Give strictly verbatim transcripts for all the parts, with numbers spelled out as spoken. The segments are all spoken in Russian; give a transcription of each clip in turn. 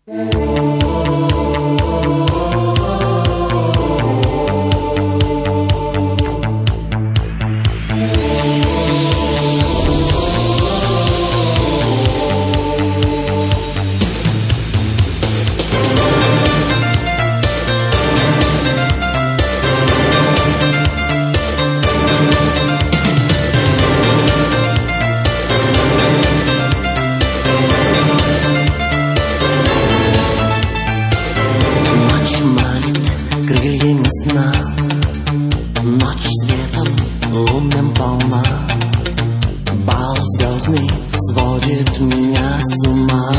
Крыльями сна, ночь светом лунным полна, бал звездный сводит меня с ума.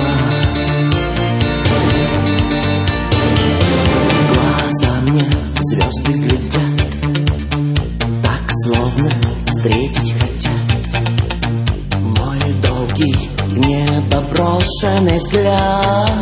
Глаза мне звезды глядят, так словно встретить хотят. Мой долгий в небо брошенный взгляд.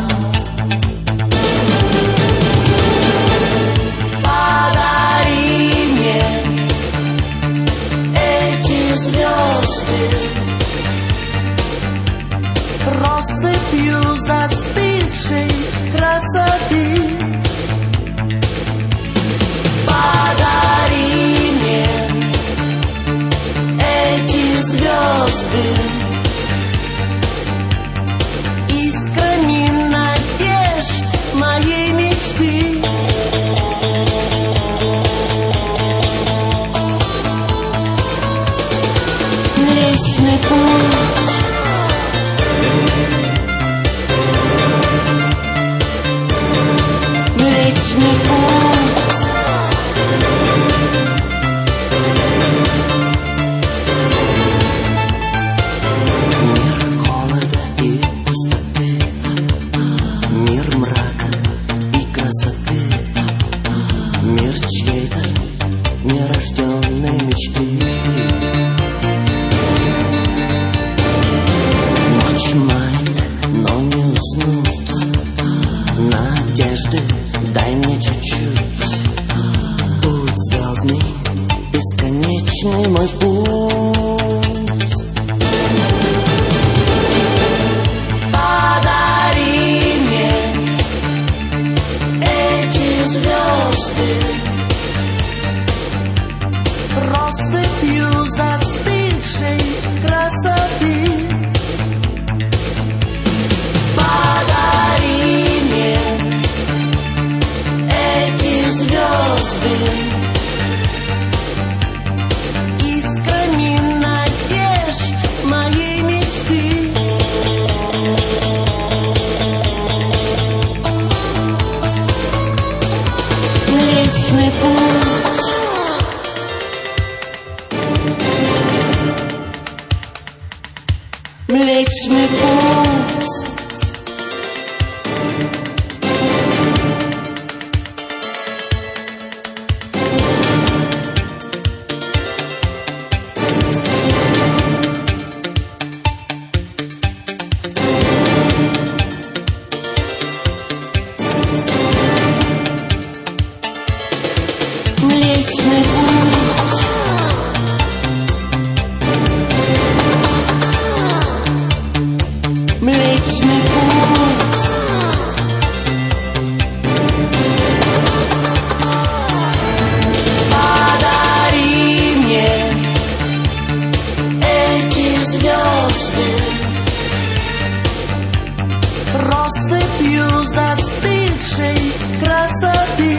Россыпью застывшей красоты подари мне эти звезды, искрами надежд моей мечты. Млечный путь, Млечный путь, мир холода и пустоты, мир мрака и красоты, мир чьей-то нерожденной мечты. Ночь манит, но не уснуть, надежды дай мне чуть-чуть. Путь звездный, бесконечный мой путь. Подари мне эти звезды, россыпью застывшей красоты. Подари мне эти звезды, искрами надежд моей мечты. Млечный путь, Млечный путь. Млечный путь, Млечный путь, подари мне эти звезды, россыпью застывшей красоты.